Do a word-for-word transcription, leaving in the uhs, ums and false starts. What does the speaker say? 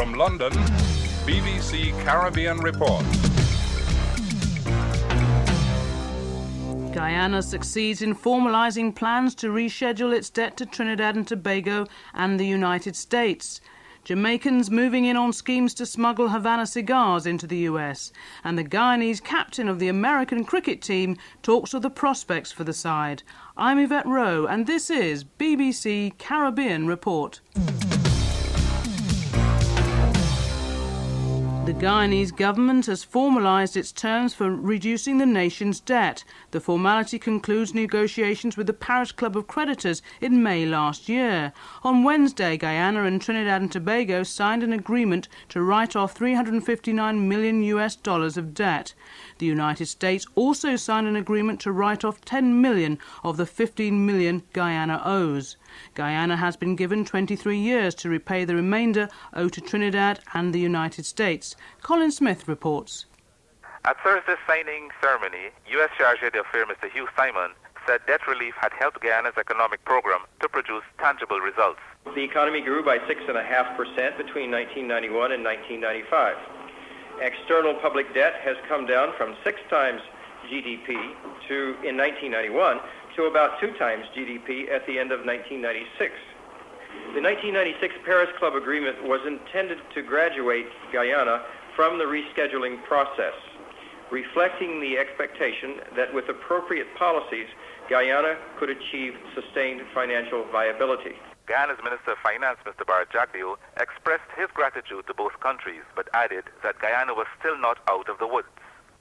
From London, B B C Caribbean Report. Guyana succeeds in formalising plans to reschedule its debt to Trinidad and Tobago and the United States. Jamaicans moving in on schemes to smuggle Havana cigars into the U S. And the Guyanese captain of the American cricket team talks of the prospects for the side. I'm Yvette Rowe and this is B B C Caribbean Report. The Guyanese government has formalised its terms for reducing the nation's debt. The formality concludes negotiations with the Paris Club of Creditors in May last year. On Wednesday, Guyana and Trinidad and Tobago signed an agreement to write off three hundred fifty-nine million U S dollars of debt. The United States also signed an agreement to write off ten million of the fifteen million Guyana owes. Guyana has been given twenty-three years to repay the remainder owed to Trinidad and the United States. Colin Smith reports. At Thursday's signing ceremony, U S Chargé d'Affaires Mister Hugh Simon said debt relief had helped Guyana's economic program to produce tangible results. The economy grew by six point five percent between nineteen ninety-one and nineteen ninety-five. External public debt has come down from six times G D P to, in nineteen ninety-one, to about two times G D P at the end of nineteen ninety-six. The nineteen ninety-six Paris Club Agreement was intended to graduate Guyana from the rescheduling process, reflecting the expectation that with appropriate policies, Guyana could achieve sustained financial viability. Guyana's Minister of Finance, Mister Bart Jagdeo, expressed his gratitude to both countries, but added that Guyana was still not out of the woods.